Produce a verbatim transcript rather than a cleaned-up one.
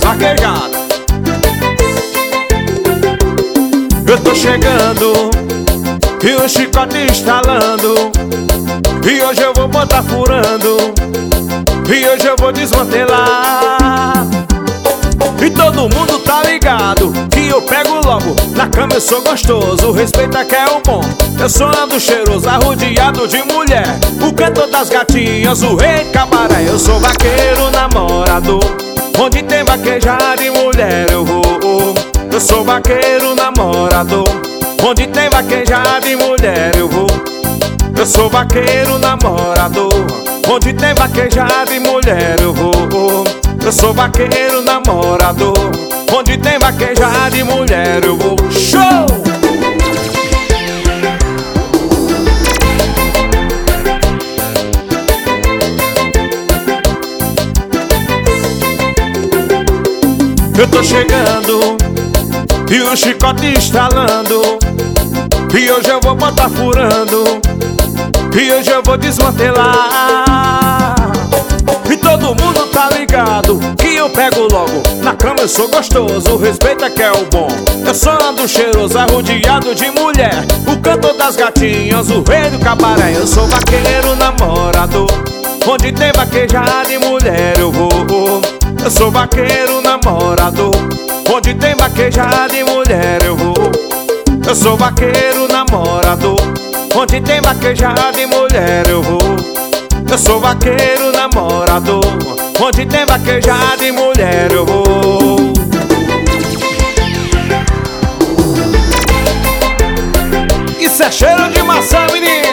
vaquejada. Eu tô chegando e o chicote instalando, e hoje eu vou botar furando, e hoje eu vou desmantelar. E todo mundo tá ligado que eu pego logo, na cama eu sou gostoso, respeita que é o bom. Eu sou ando cheiroso, arrodeado de mulher, o cantor das gatinhas, o rei cabaré. Eu sou vaqueiro namorador, onde tem vaquejada e mulher eu vou. Eu sou vaqueiro namorador, onde tem vaquejada e mulher eu vou. Eu sou vaqueiro namorador, onde tem vaquejada e mulher eu vou. Eu sou vaqueiro namorador, onde tem vaquejada e mulher eu vou. Show! Eu tô chegando e o chicote instalando, e hoje eu vou botar furando, e hoje eu vou desmantelar. E todo mundo tá ligado que eu pego logo, na cama eu sou gostoso, respeita que é o bom. Eu sou ando cheiroso, arrodeado de mulher, o cantor das gatinhas, o rei do cabaré. Eu sou vaqueiro namorador, onde tem vaquejada e mulher eu vou. Eu sou vaqueiro namorador, onde tem vaquejada e mulher eu vou. Eu sou vaqueiro namorador, onde tem vaquejada e mulher eu vou. Eu sou vaqueiro namorador, onde tem vaquejada e mulher eu vou. Isso é cheiro de maçã, menino.